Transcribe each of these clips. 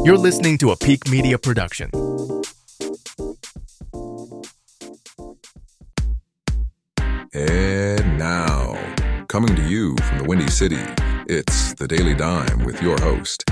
You're listening to a Peak Media production. And now, coming to you from the Windy City, it's The Daily Dime with your host,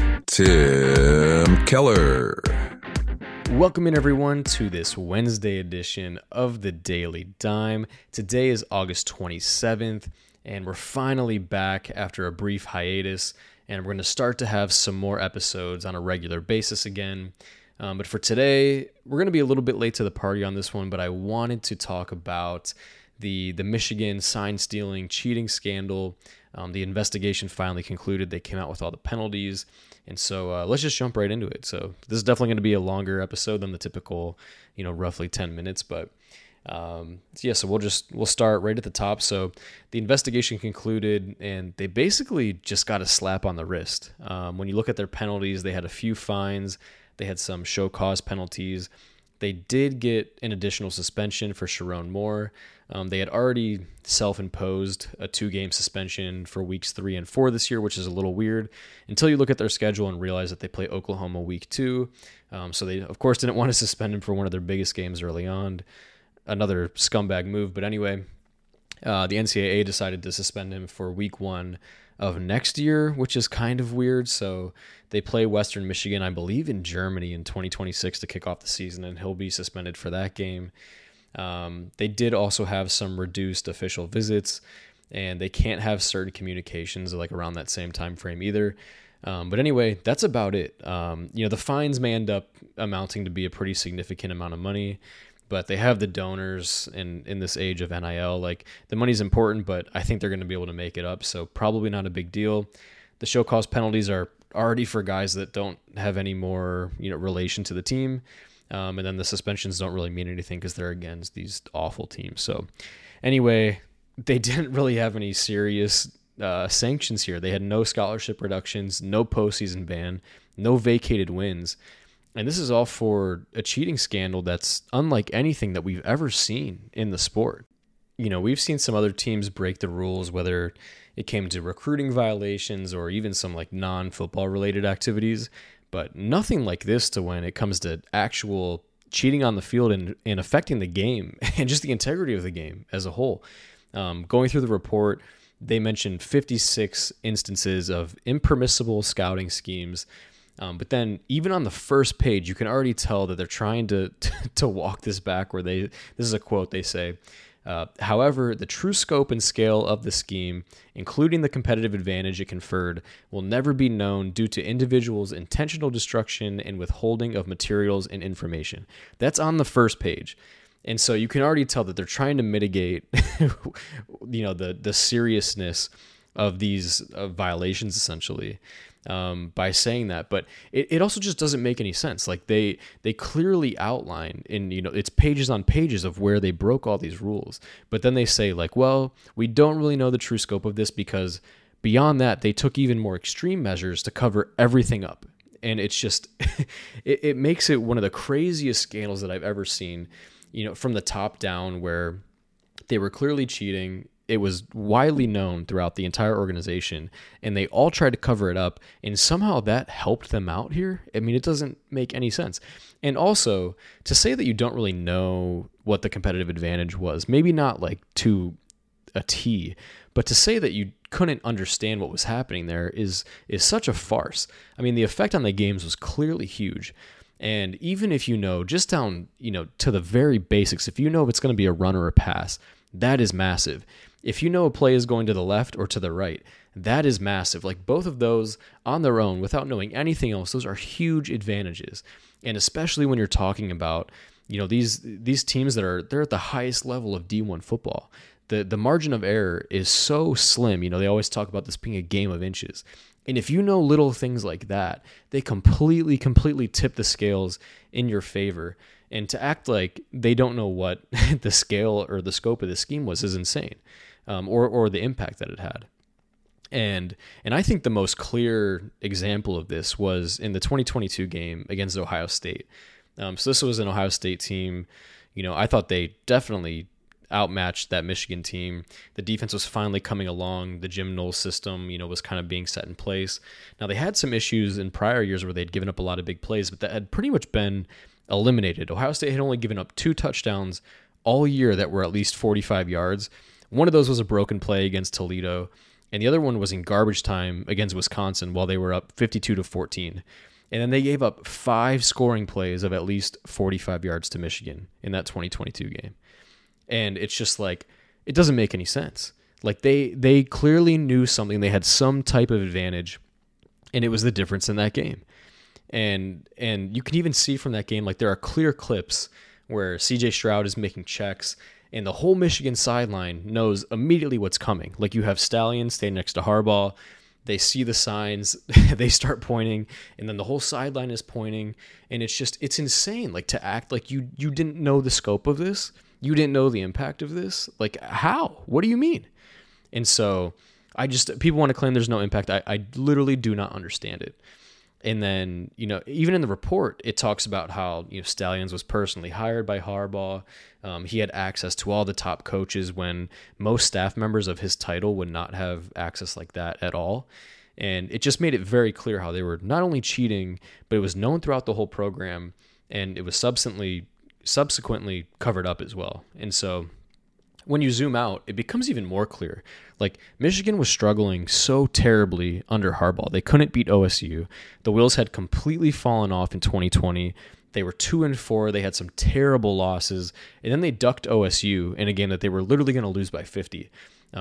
Tim Keller. Welcome in, everyone, to this Wednesday edition of The Daily Dime. Today is August 27th, and we're finally back after a brief hiatus, and we're going to start to have some more episodes on a regular basis again. But for today, we're going to be a little bit late to the party on this one, but I wanted to talk about the Michigan sign-stealing cheating scandal. The investigation finally concluded. They came out with all the penalties. And so let's just jump right into it. So this is definitely going to be a longer episode than the typical, roughly 10 minutes. But so we'll start right at the top. So the investigation concluded, and they basically just got a slap on the wrist. When you look at their penalties, they had a few fines. They had some show cause penalties. They did get an additional suspension for Sharon Moore. They had already self-imposed a 2-game suspension for weeks 3 and 4 this year, which is a little weird until you look at their schedule and realize that they play Oklahoma week 2. So they, of course, didn't want to suspend him for one of their biggest games early on. Another scumbag move. But anyway, the NCAA decided to suspend him for week 1 of next year, which is kind of weird. So they play Western Michigan, I believe, in Germany in 2026 to kick off the season, and he'll be suspended for that game. They did also have some reduced official visits, and they can't have certain communications like around that same time frame either. But anyway, that's about it. The fines may end up amounting to be a pretty significant amount of money, but they have the donors in this age of NIL. Like, the money's important, but I think they're going to be able to make it up, so probably not a big deal. The show cause penalties are already for guys that don't have any more relation to the team. And then the suspensions don't really mean anything because they're against these awful teams. So anyway, they didn't really have any serious sanctions here. They had no scholarship reductions, no postseason ban, no vacated wins. And this is all for a cheating scandal that's unlike anything that we've ever seen in the sport. We've seen some other teams break the rules, whether it came to recruiting violations or even some like non-football related activities. But nothing like this to when it comes to actual cheating on the field and affecting the game and just the integrity of the game as a whole. Going through the report, they mentioned 56 instances of impermissible scouting schemes. But then even on the first page, you can already tell that they're trying to walk this back where this is a quote, they say, however, the true scope and scale of the scheme, including the competitive advantage it conferred, will never be known due to individuals' intentional destruction and withholding of materials and information. That's on the first page. And so you can already tell that they're trying to mitigate, the seriousness of these violations, essentially, by saying that. But it also just doesn't make any sense. Like, they clearly outline in, it's pages on pages of where they broke all these rules. But then they say, like, well, we don't really know the true scope of this because beyond that, they took even more extreme measures to cover everything up. And it's just, it makes it one of the craziest scandals that I've ever seen, from the top down, where they were clearly cheating. It was widely known throughout the entire organization, and they all tried to cover it up, and somehow that helped them out here. I mean, it doesn't make any sense. And also, to say that you don't really know what the competitive advantage was, maybe not like to a T, but to say that you couldn't understand what was happening there is such a farce. I mean, the effect on the games was clearly huge. And even if just down, to the very basics, if if it's going to be a run or a pass, that is massive. If a play is going to the left or to the right, that is massive. Like, both of those on their own, without knowing anything else, those are huge advantages. And especially when you're talking about, these teams they're at the highest level of D1 football. The margin of error is so slim. They always talk about this being a game of inches. And if little things like that, they completely tip the scales in your favor. And to act like they don't know what the scale or the scope of the scheme was is insane, or the impact that it had. And I think the most clear example of this was in the 2022 game against Ohio State. So this was an Ohio State team. I thought they definitely outmatched that Michigan team. The defense was finally coming along. The Jim Knowles system, was kind of being set in place. Now, they had some issues in prior years where they'd given up a lot of big plays, but that had pretty much been eliminated. Ohio State had only given up 2 touchdowns all year that were at least 45 yards. One of those was a broken play against Toledo, and the other one was in garbage time against Wisconsin while they were up 52-14. And then they gave up 5 scoring plays of at least 45 yards to Michigan in that 2022 game. And it's just like, it doesn't make any sense. Like they clearly knew something. They had some type of advantage, and it was the difference in that game. And you can even see from that game, like there are clear clips where CJ Stroud is making checks, and the whole Michigan sideline knows immediately what's coming. Like you have Stallion staying next to Harbaugh. They see the signs, they start pointing, and then the whole sideline is pointing, and it's insane. Like to act like you didn't know the scope of this, you didn't know the impact of this. Like how? What do you mean? And so people want to claim there's no impact. I literally do not understand it. And then, even in the report, it talks about how, Stalions was personally hired by Harbaugh. He had access to all the top coaches when most staff members of his title would not have access like that at all. And it just made it very clear how they were not only cheating, but it was known throughout the whole program, and it was subsequently covered up as well. And so when you zoom out, it becomes even more clear. Like Michigan was struggling so terribly under Harbaugh. They couldn't beat OSU. The wheels had completely fallen off in 2020. They were 2-4. They had some terrible losses. And then they ducked OSU in a game that they were literally going to lose by 50.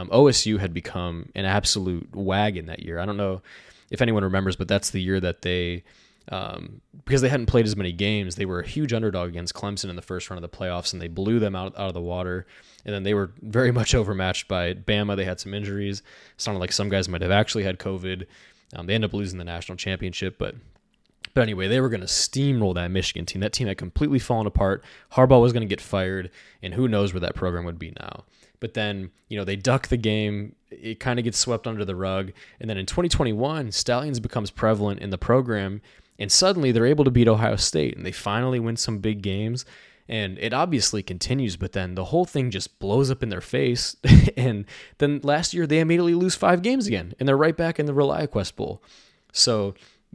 OSU had become an absolute wagon that year. I don't know if anyone remembers, but that's the year that they, because they hadn't played as many games, they were a huge underdog against Clemson in the first round of the playoffs, and they blew them out of the water. And then they were very much overmatched by Bama. They had some injuries. It sounded like some guys might have actually had COVID. They ended up losing the national championship, but anyway, they were going to steamroll that Michigan team. That team had completely fallen apart. Harbaugh was going to get fired, and who knows where that program would be now. But then, they duck the game. It kind of gets swept under the rug. And then in 2021, Stallions becomes prevalent in the program, and suddenly they're able to beat Ohio State, and they finally win some big games. And it obviously continues, but then the whole thing just blows up in their face. And then last year, they immediately lose 5 games again, and they're right back in the ReliaQuest Bowl. So,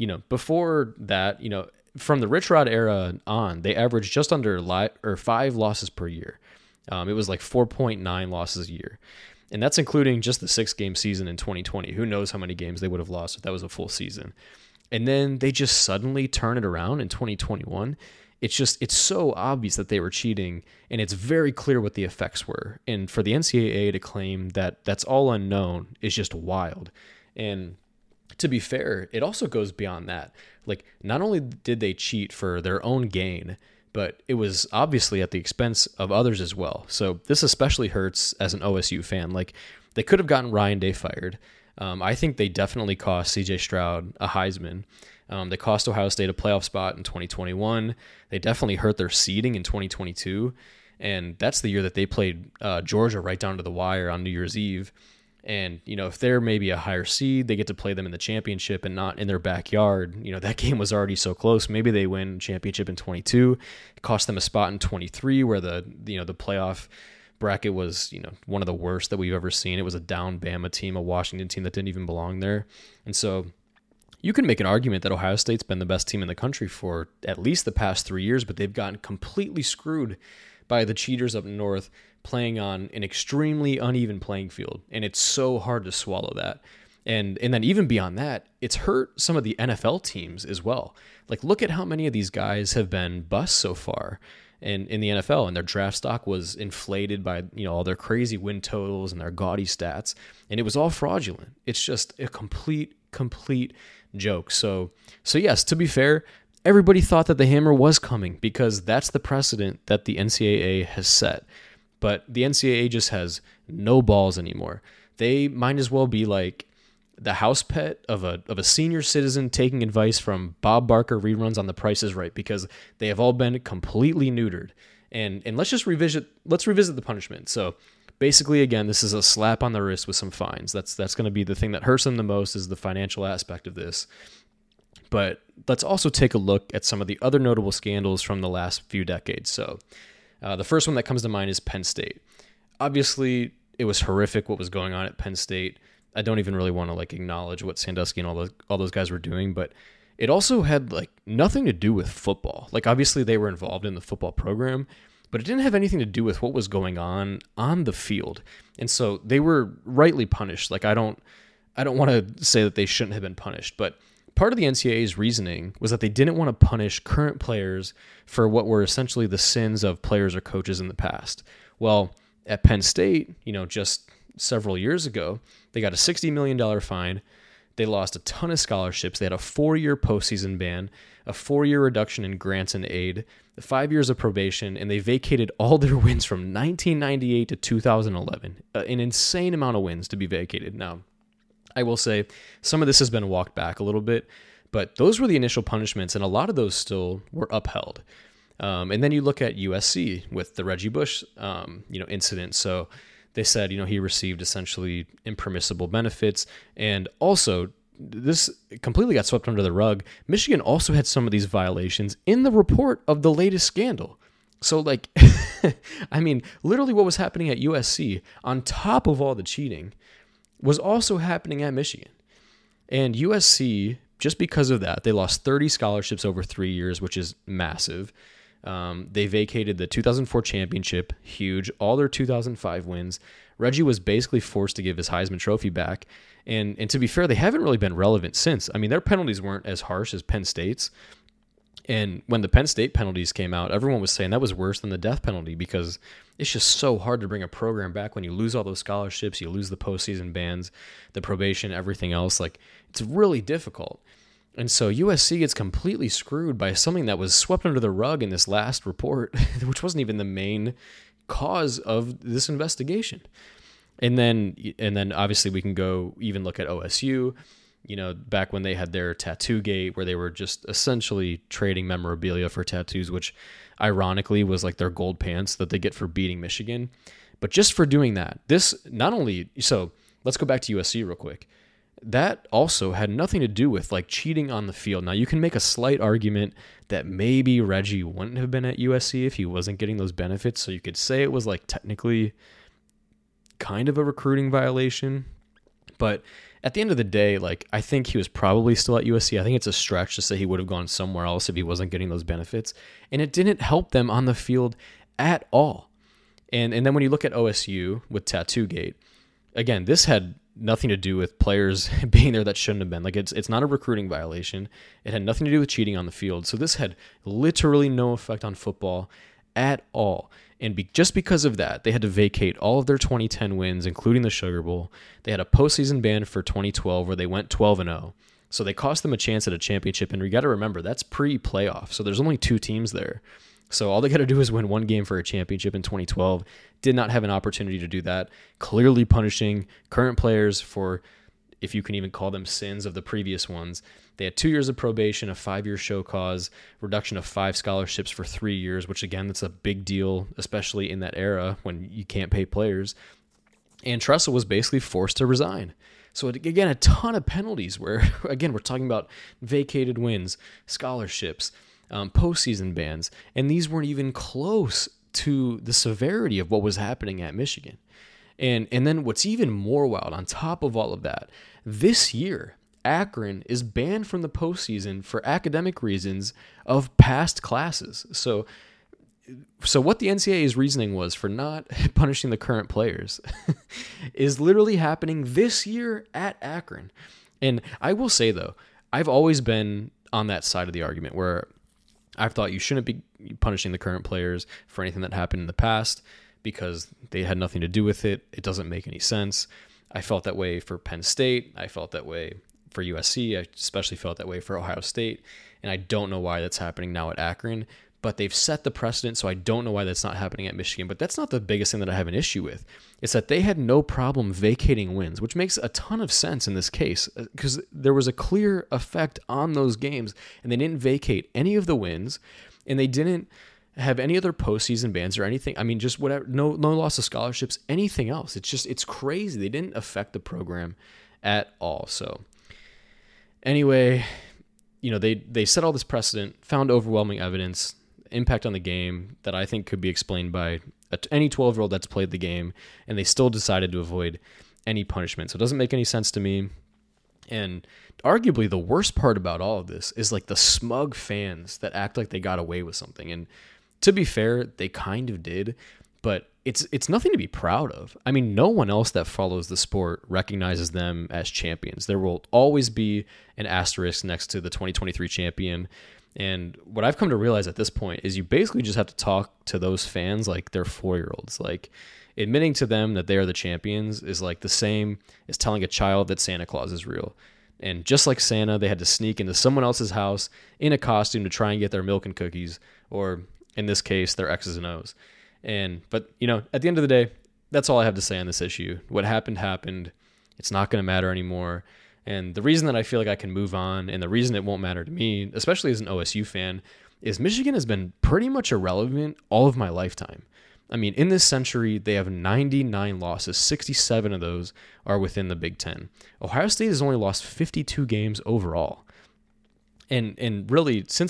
before that, from the Rich Rod era on, they averaged just under 5 losses per year. It was like 4.9 losses a year. And that's including just the 6-game season in 2020. Who knows how many games they would have lost if that was a full season. And then they just suddenly turn it around in 2021. It's so obvious that they were cheating, and it's very clear what the effects were. And for the NCAA to claim that that's all unknown is just wild. And to be fair, it also goes beyond that. Like, not only did they cheat for their own gain, but it was obviously at the expense of others as well. So this especially hurts as an OSU fan. Like, they could have gotten Ryan Day fired. I think they definitely cost CJ Stroud a Heisman. They cost Ohio State a playoff spot in 2021. They definitely hurt their seeding in 2022. And that's the year that they played Georgia right down to the wire on New Year's Eve. And, if they're maybe a higher seed, they get to play them in the championship and not in their backyard. That game was already so close. Maybe they win championship in 22. It cost them a spot in 23 where the playoff bracket was, one of the worst that we've ever seen. It was a down Bama team, a Washington team that didn't even belong there. And so you can make an argument that Ohio State's been the best team in the country for at least the past 3 years, but they've gotten completely screwed by the cheaters up north playing on an extremely uneven playing field. And it's so hard to swallow that. And then even beyond that, it's hurt some of the NFL teams as well. Like, look at how many of these guys have been busts so far in the NFL, and their draft stock was inflated by, all their crazy win totals and their gaudy stats. And it was all fraudulent. It's just a complete joke. So yes, to be fair, everybody thought that the hammer was coming because that's the precedent that the NCAA has set. But the NCAA just has no balls anymore. They might as well be like the house pet of a senior citizen taking advice from Bob Barker reruns on The Price is Right, because they have all been completely neutered. And let's revisit the punishment. So basically, again, this is a slap on the wrist with some fines. That's going to be the thing that hurts them the most, is the financial aspect of this. But let's also take a look at some of the other notable scandals from the last few decades. So the first one that comes to mind is Penn State. obviously it was horrific what was going on at Penn State. I don't even really want to like acknowledge what Sandusky and all those guys were doing, but it also had like nothing to do with football. Like obviously they were involved in the football program, but it didn't have anything to do with what was going on the field. And so they were rightly punished. Like I don't want to say that they shouldn't have been punished, but part of the NCAA's reasoning was that they didn't want to punish current players for what were essentially the sins of players or coaches in the past. Well, at Penn State, just several years ago, they got a $60 million fine. They lost a ton of scholarships. They had a 4-year postseason ban, a 4-year reduction in grants and aid, 5 years of probation, and they vacated all their wins from 1998 to 2011. An insane amount of wins to be vacated. Now, I will say some of this has been walked back a little bit, but those were the initial punishments, and a lot of those still were upheld. And then you look at USC with the Reggie Bush, incident. So they said, he received essentially impermissible benefits. And also, this completely got swept under the rug. Michigan also had some of these violations in the report of the latest scandal. So, like, I mean, literally what was happening at USC on top of all the cheating was also happening at Michigan. And USC, just because of that, they lost 30 scholarships over 3 years, which is massive. They vacated the 2004 championship, huge, all their 2005 wins. Reggie was basically forced to give his Heisman Trophy back. And to be fair, they haven't really been relevant since. I mean, their penalties weren't as harsh as Penn State's. And when the Penn State penalties came out, everyone was saying that was worse than the death penalty because it's just so hard to bring a program back when you lose all those scholarships, you lose the postseason bans, the probation, everything else. Like, it's really difficult. And so USC gets completely screwed by something that was swept under the rug in this last report, which wasn't even the main cause of this investigation. And then obviously we can go even look at OSU, back when they had their tattoo gate where they were just essentially trading memorabilia for tattoos, which ironically was like their gold pants that they get for beating Michigan. But just for doing that, so let's go back to USC real quick. That also had nothing to do with like cheating on the field. Now you can make a slight argument that maybe Reggie wouldn't have been at USC if he wasn't getting those benefits. So you could say it was like technically kind of a recruiting violation. But at the end of the day, like I think he was probably still at USC. I think it's a stretch to say he would have gone somewhere else if he wasn't getting those benefits. And it didn't help them on the field at all. And then when you look at OSU with Tattoo-Gate, again, this had nothing to do with players being there that shouldn't have been. Like it's not a recruiting violation. It had nothing to do with cheating on the field. So this had literally no effect on football at all. And just because of that, they had to vacate all of their 2010 wins, including the Sugar Bowl. They had a postseason ban for 2012 where they went 12-0. So they cost them a chance at a championship. And we got to remember, that's pre-playoff. So there's only 2 teams there. So all they got to do is win 1 game for a championship in 2012. Did not have an opportunity to do that. Clearly punishing current players for, if you can even call them sins of the previous ones. They had 2 years of probation, a 5-year show cause, reduction of 5 scholarships for 3 years, which again, that's a big deal, especially in that era when you can't pay players. And Tressel was basically forced to resign. So again, a ton of penalties where, again, we're talking about vacated wins, scholarships, postseason bans, and these weren't even close to the severity of what was happening at Michigan. And then what's even more wild, on top of all of that, this year, Akron is banned from the postseason for academic reasons of past classes. So what the NCAA's reasoning was for not punishing the current players is literally happening this year at Akron. And I will say, though, I've always been on that side of the argument where I've thought you shouldn't be punishing the current players for anything that happened in the past because they had nothing to do with it. It doesn't make any sense. I felt that way for Penn State. I felt that way for USC. I especially felt that way for Ohio State. And I don't know why that's happening now at Akron. But they've set the precedent, so I don't know why that's not happening at Michigan. But that's not the biggest thing that I have an issue with. It's that they had no problem vacating wins, which makes a ton of sense in this case because there was a clear effect on those games, and they didn't vacate any of the wins, and they didn't have any other postseason bans or anything. I mean, just whatever, no loss of scholarships, anything else. It's crazy. They didn't affect the program at all. So anyway, they set all this precedent, found overwhelming evidence, impact on the game that I think could be explained by any 12-year-old that's played the game, and they still decided to avoid any punishment. So it doesn't make any sense to me. And arguably the worst part about all of this is like the smug fans that act like they got away with something. And to be fair, they kind of did, but it's nothing to be proud of. I mean, no one else that follows the sport recognizes them as champions. There will always be an asterisk next to the 2023 champion. And what I've come to realize at this point is you basically just have to talk to those fans like they're 4-year-olds. Like, admitting to them that they are the champions is like the same as telling a child that Santa Claus is real. And just like Santa, they had to sneak into someone else's house in a costume to try and get their milk and cookies, or in this case, their X's and O's. But at the end of the day, that's all I have to say on this issue. What happened. It's not going to matter anymore. And the reason that I feel like I can move on, and the reason it won't matter to me, especially as an OSU fan, is Michigan has been pretty much irrelevant all of my lifetime. I mean, in this century, they have 99 losses. 67 of those are within the Big Ten. Ohio State has only lost 52 games overall. And really, since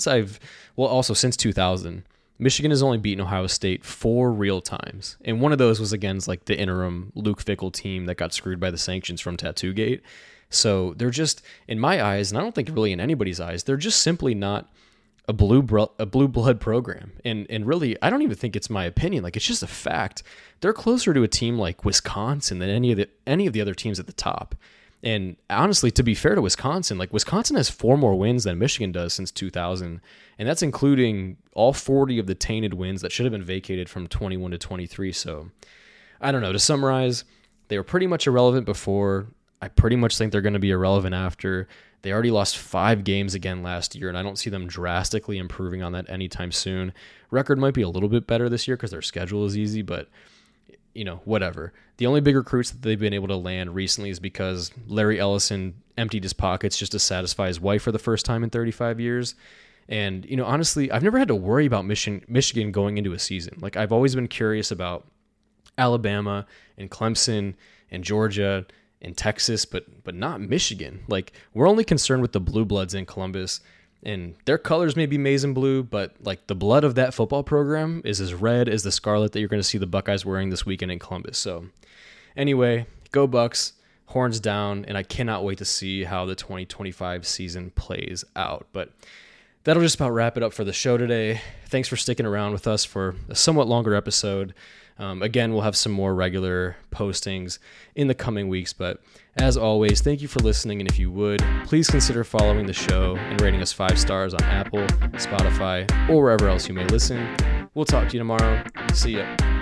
2000, Michigan has only beaten Ohio State 4 real times. And one of those was against like the interim Luke Fickell team that got screwed by the sanctions from Tattoo-Gate. So they're just, in my eyes, and I don't think really in anybody's eyes, they're just simply not a blue blood program. And really, I don't even think it's my opinion. Like, it's just a fact. They're closer to a team like Wisconsin than any of the other teams at the top. And honestly, to be fair to Wisconsin, like Wisconsin has 4 more wins than Michigan does since 2000. And that's including all 40 of the tainted wins that should have been vacated from 21 to 23. So I don't know. To summarize, they were pretty much irrelevant before. I pretty much think they're going to be irrelevant after. They already lost 5 games again last year, and I don't see them drastically improving on that anytime soon. Record might be a little bit better this year because their schedule is easy, but whatever. The only big recruits that they've been able to land recently is because Larry Ellison emptied his pockets just to satisfy his wife for the first time in 35 years. And, honestly, I've never had to worry about Michigan going into a season. Like, I've always been curious about Alabama and Clemson and Georgia and Texas, but not Michigan. Like, we're only concerned with the Blue Bloods in Columbus, and their colors may be maize and blue, but like the blood of that football program is as red as the scarlet that you're going to see the Buckeyes wearing this weekend in Columbus. So anyway, go Bucks, horns down, and I cannot wait to see how the 2025 season plays out. But that'll just about wrap it up for the show today. Thanks for sticking around with us for a somewhat longer episode. Again, we'll have some more regular postings in the coming weeks, but as always, thank you for listening, and if you would, please consider following the show and rating us 5 stars on Apple, Spotify, or wherever else you may listen. We'll talk to you tomorrow. See ya.